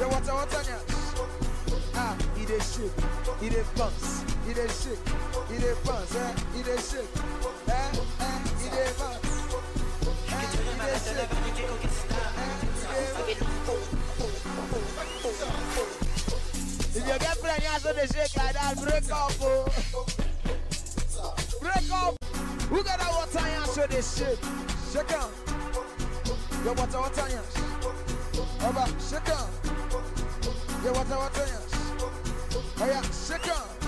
water, yeah. Ah, he dey shake, he dey bounce, he dey shake, he dey bounce, he dey shake, he dey bounce, he dey shake, If your girlfriend has to shake like that, break up, oh. Break up. Who got that water and show this shit? Shake on. Your water, yes. Over, shake on. Your water, yes. Oh yeah, shake on.